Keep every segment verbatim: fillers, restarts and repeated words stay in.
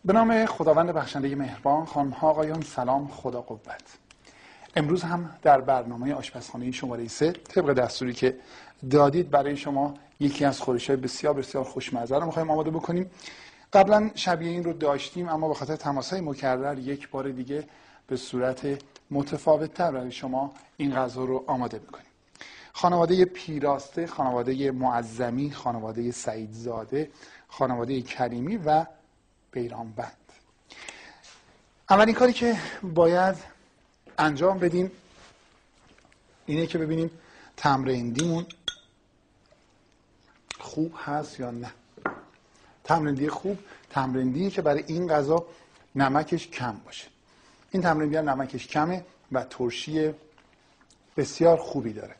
به نام خداوند بخشنده مهربان، خانم‌ها آقایان، سلام، خدا قوت. امروز هم در برنامه آشپزخانه شماره سه طبق دستوری که دادید برای شما یکی از خورش‌های بسیار بسیار خوشمزه رو می‌خوایم آماده بکنیم. قبلا شبیه این رو داشتیم، اما به خاطر تماس‌های مکرر یک بار دیگه به صورت متفاوت‌تر برای شما این غذا رو آماده می‌کنیم. خانواده پیراسته، خانواده معظمی، خانواده سعیدزاده، خانواده کریمی و بیرانبند. اولین کاری که باید انجام بدیم اینه که ببینیم تمرندیمون خوب هست یا نه. تمرندی خوب تمرندیه که برای این غذا نمکش کم باشه. این تمرندی هم نمکش کمه و ترشی بسیار خوبی داره.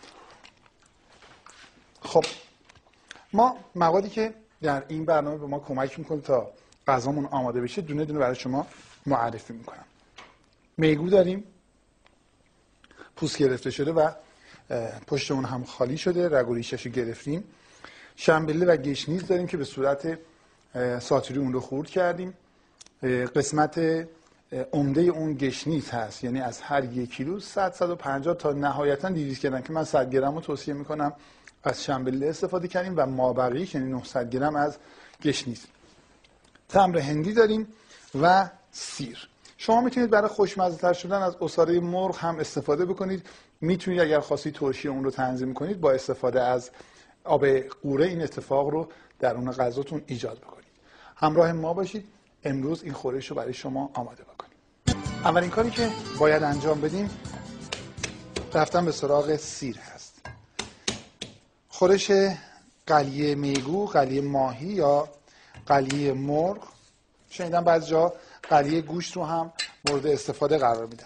خب ما موادی که در این برنامه به ما کمک میکنه تا غذامون آماده بشه دونه دونه برای شما معرفی میکنم. میگو داریم، پوست گرفته شده و پشت اون هم خالی شده، رگ و ریشه‌شو گرفتیم. شنبله و گشنیز داریم که به صورت ساتوری اون رو خورد کردیم. قسمت عمده اون گشنیز هست، یعنی از هر یک کیلو صد صد و پنجاه تا نهایتا دویست گرم که من صد گرم رو توصیه میکنم از شنبله استفاده کردیم و مابقیش یعنی نهصد گرم از گشنیز. تمر هندی داریم و سیر. شما میتونید برای خوشمزه تر شدن از عصاره مرغ هم استفاده بکنید. میتونید اگر خواستید ترشی اون رو تنظیم کنید با استفاده از آب قوره این اتفاق رو در اون غذاتون ایجاد بکنید. همراه ما باشید، امروز این خورش رو برای شما آماده بکنیم. اولین کاری که باید انجام بدیم رفتن به سراغ سیر هست. خورش قلیه میگو، قلیه ماهی یا قلیه مرغ، شنیدم بعضی جا قلیه گوشت رو هم مورد استفاده قرار میدن.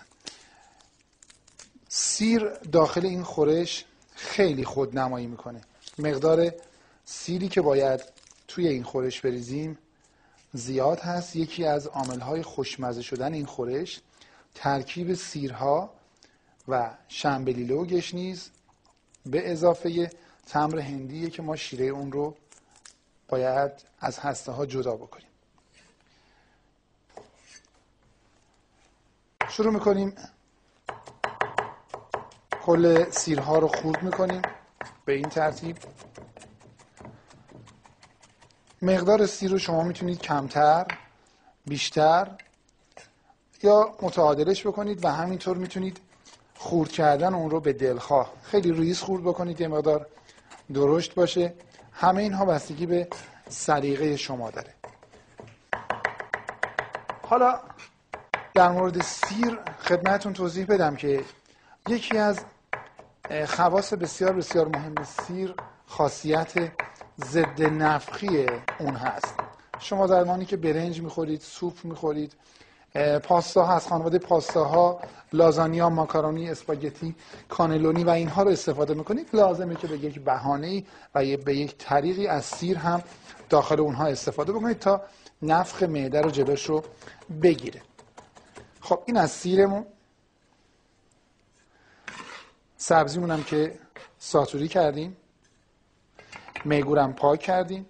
سیر داخل این خورش خیلی خودنمایی میکنه. مقدار سیری که باید توی این خورش بریزیم زیاد هست. یکی از عاملهای خوشمزه شدن این خورش ترکیب سیرها و شنبلیله و گشنیز به اضافه تمر هندیه که ما شیره اون رو باید از هسته ها جدا بکنیم. شروع میکنیم کل سیرها رو خورد میکنیم به این ترتیب. مقدار سیر رو شما میتونید کمتر، بیشتر یا متعادلش بکنید و همینطور میتونید خورد کردن اون رو به دلخواه خیلی ریز خورد بکنید، یه مقدار درشت باشه. همه اینها بستگی به سلیقه شما داره. حالا در مورد سیر خدمتتون توضیح بدم که یکی از خواص بسیار بسیار مهم سیر خاصیت ضد نفخی اون هست. شما زمانی که برنج میخورید، سوپ میخورید، پاستا هست، خانواده پاستاها، لازانیا، ماکارونی، اسپاگتی، کانلونی و اینها رو استفاده میکنید، لازمه که به یک بهانه‌ای و به یک طریقی از سیر هم داخل اونها استفاده بکنید تا نفخ معده رو جلوش رو بگیره. خب این از سیرمون. سبزیمون هم که ساتوری کردیم، میگورم پاک کردیم.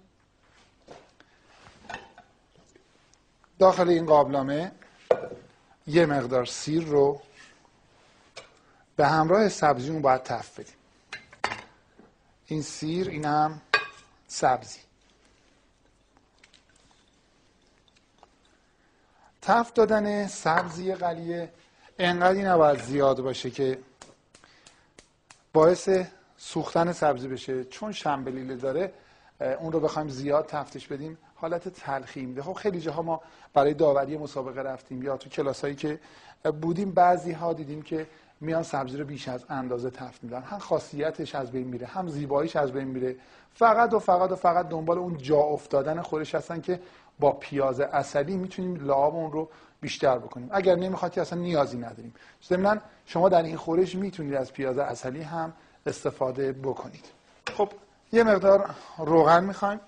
داخل این قابلمه یه مقدار سیر رو به همراه سبزیمون باید تفت بدیم. این سیر، این هم سبزی. تفت دادن سبزی قلیه انقدری نباید زیاد باشه که باعث سوختن سبزی بشه، چون شنبلیله داره اون رو بخوایم زیاد تفتش بدیم حالت تلخی میده. خب خیلی جاها ما برای داوری مسابقه رفتیم یا تو کلاسایی که بودیم بعضی ها دیدیم که میان سبزی رو بیش از اندازه تفت میدن. هم خاصیتش از بین میره، هم زیباییش از بین میره. فقط و فقط و فقط دنبال اون جا افتادن خورش هستن که با پیاز عسلی میتونیم لعاب اون رو بیشتر بکنیم. اگر نمیخواد که اصلا نیازی نداریم. ضمن شما در این خورش میتونید از پیاز عسلی هم استفاده بکنید. خب یه مقدار روغن میخوایم.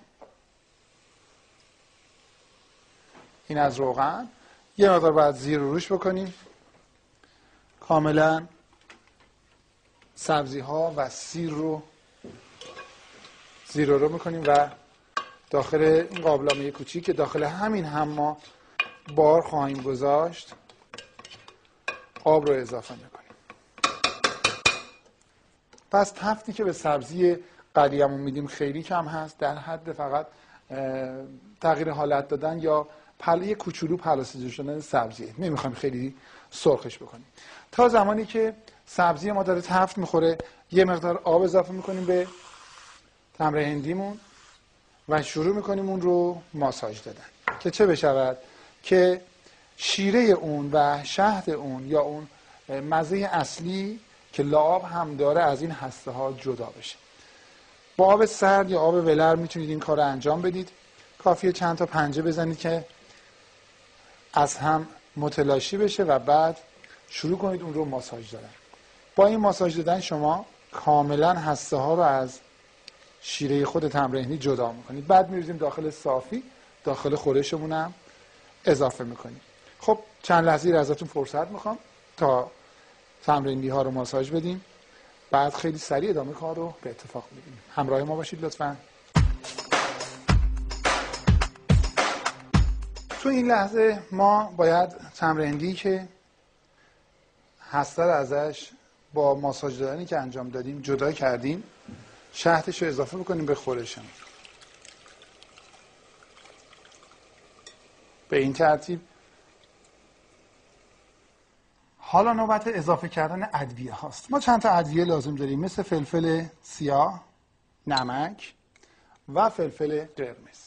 این از روغن. یه مقدار باید زیر رو روش بکنیم. کاملا سبزی ها و سیر رو زیر رو میکنیم و داخل این قابلمه کوچیک که داخل همین هم ما بار خواهیم گذاشت آب رو اضافه میکنیم. پس تفتی که به سبزی قلیمون میدیم خیلی کم هست، در حد فقط تغییر حالت دادن یا پله کوچولو پلاسیده شدن سبزیه. نمیخوایم خیلی سرخش بکنیم. تا زمانی که سبزی ما داره تفت میخوره یه مقدار آب اضافه میکنیم به تمر هندیمون و شروع میکنیم اون رو ماساژ دادن که چه بشود که شیره اون و شهد اون یا اون مزه اصلی که لعاب هم داره از این هسته ها جدا بشه. با آب سرد یا آب ولر میتونید این کار رو انجام بدید. کافیه چند تا پنجه بزنید که از هم متلاشی بشه و بعد شروع کنید اون رو ماساژ دادن. با این ماساژ دادن شما کاملا هسته ها رو از شیره خود تمر هندی جدا میکنید. بعد میریزیم داخل صافی، داخل خورشمون هم اضافه میکنیم. خب چند لحظه ازتون فرصت میخوام تا تمر هندی ها رو ماساژ بدیم، بعد خیلی سریع ادامه کار رو به اتفاق میگیریم. همراه ما باشید لطفاً. تو این لحظه ما باید تمر هندی که هسته رو ازش با ماساژ دادنی که انجام دادیم جدا کردیم شهدش رو اضافه بکنیم به خورشمون. به این ترتیب. حالا نوبت اضافه کردن ادویه هاست. ما چند تا ادویه لازم داریم مثل فلفل سیاه، نمک و فلفل قرمز.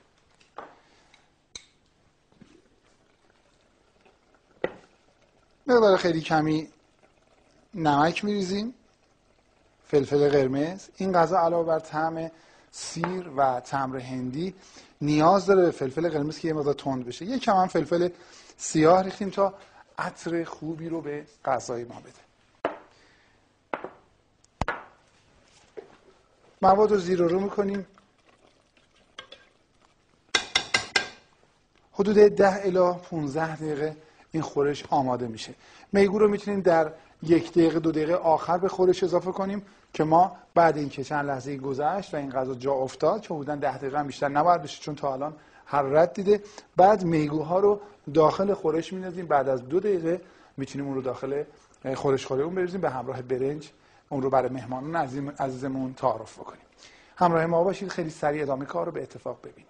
مقدار خیلی کمی نمک میریزیم، فلفل قرمز. این غذا علاوه بر طعم سیر و تمر هندی نیاز داره به فلفل قرمز که یه مقدار تند بشه. یک کم هم فلفل سیاه ریختیم تا عطر خوبی رو به غذای ما بده. مواد رو زیر و رو میکنیم. حدود ده الی پانزده دقیقه این خورش آماده میشه. میگو رو میتونیم در یک دقیقه دو دقیقه آخر به خورش اضافه کنیم که ما بعد اینکه چند لحظه گذشت و این غذا جا افتاد که حدوداً ده دقیقه هم بیشتر نباید بشه چون تا الان حرارت دیده، بعد میگوها رو داخل خورش میندازیم. بعد از دو دقیقه میتونیم اون رو داخل خورش خوره اون بریزیم به همراه برنج، اون رو برای مهمانان عزیزمون تعارف بکنیم. همراه ما باشید، خیلی سریع ادامه کار رو به اتفاق ببینیم.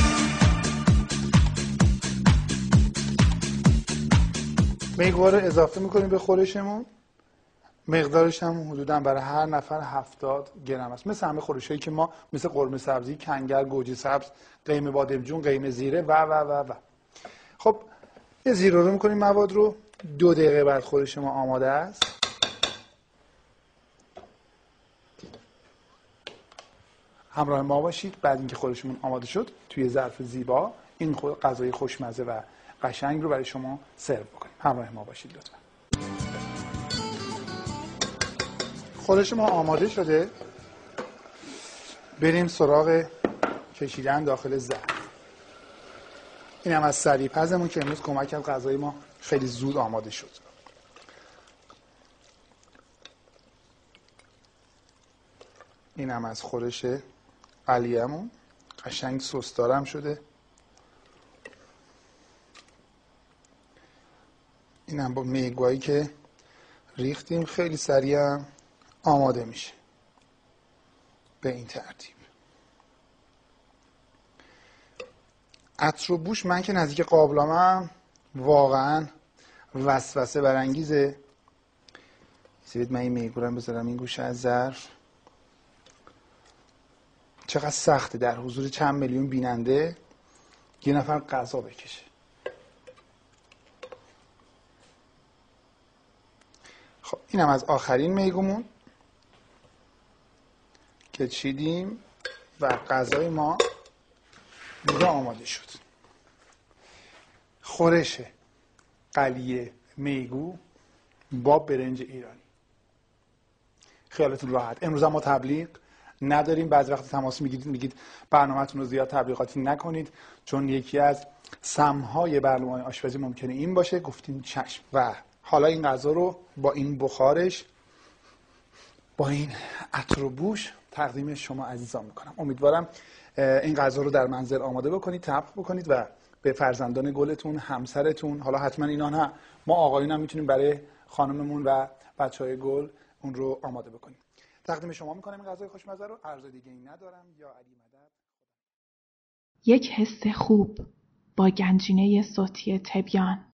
میگوها رو اضافه میکنیم به خورشمون. مقدارش هم حدوداً برای هر نفر هفتاد گرم است. مثل همه خورشایی که ما مثل قرمه سبزی، کنگر، گوجه سبز، قیم بادمجون، قیم زیره و و و و. خب یه زیر رو میکنیم مواد رو. دو دقیقه بعد خورش ما آماده است. همراه ما باشید. بعد اینکه خورشمون آماده شد توی ظرف زیبا این غذای خوشمزه و قشنگ رو برای شما سرو بکنیم. همراه ما باشید لطفا. خورش ما آماده شده. بریم سراغ کشیدن داخل ظرف. این هم از سریع پزمون که امروز کمک کرد غذای ما خیلی زود آماده شد. این هم از خورش قلیمون قشنگ سس دارم شده. این هم با میگوایی که ریختیم خیلی سریع آماده میشه به این ترتیب. عطر و بوش من که نزدیک قابلمه‌ام واقعا وسوسه برانگیزه. سیبید من این میگورم بذارم این گوشه از ظرف. چقدر سخته در حضور چند میلیون بیننده یه نفر غذا بکشه. خب اینم از آخرین میگومون که چیدیم و غذای ما دیگه آماده شد. خورش قلیه میگو با برنج ایرانی. خیالتون راحت. امروز ما تبلیغ نداریم. بعضی وقت تماس میگیرید میگید برنامه‌تون رو زیاد تبلیغاتی نکنید چون یکی از سمهای برنامه آشپزی ممکنه این باشه. گفتیم چشم. و حالا این غذا رو با این بخارش، با این عطر و بوش تقدیم شما عزیزان میکنم. امیدوارم این غذا رو در منزل آماده بکنید، طبخ بکنید و به فرزندان گلتون، همسرتون، حالا حتما اینا نه، ما آقایون هم میتونیم برای خانممون و بچهای گل اون رو آماده بکنیم. تقدیم شما میکنم این غذای خوشمزه رو. عرض دیگه ای ندارم. یا علی مدد. یک حس خوب با گنجینه صوتی تبیان.